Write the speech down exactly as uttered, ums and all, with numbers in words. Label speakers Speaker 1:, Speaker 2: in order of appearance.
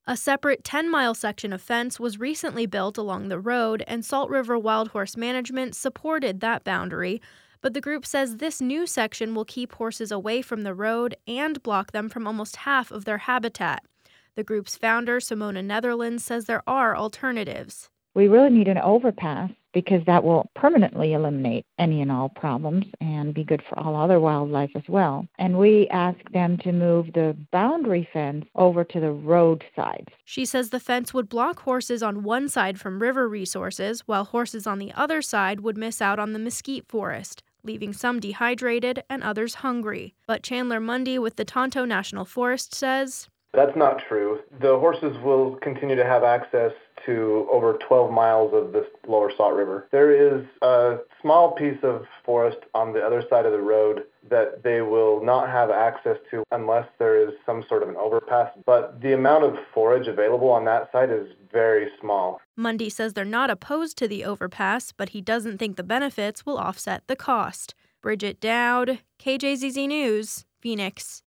Speaker 1: A separate ten-mile section of fence was recently built along the road, and Salt River Wild Horse Management supported that boundary. But the group says this new section will keep horses away from the road and block them from almost half of their habitat. The group's founder, Simona Netherlands, says there are alternatives.
Speaker 2: We really need an overpass because that will permanently eliminate any and all problems and be good for all other wildlife as well. And we ask them to move the boundary fence over to the roadside.
Speaker 1: She says the fence would block horses on one side from river resources, while horses on the other side would miss out on the mesquite forest, leaving some dehydrated and others hungry. But Chandler Mundy with the Tonto National Forest says,
Speaker 3: "That's not true. The horses will continue to have access to over twelve miles of this lower Salt River. There is a small piece of forest on the other side of the road that they will not have access to unless there is some sort of an overpass, but the amount of forage available on that side is very small."
Speaker 1: Mundy says they're not opposed to the overpass, but he doesn't think the benefits will offset the cost. Bridget Dowd, K J Z Z News, Phoenix.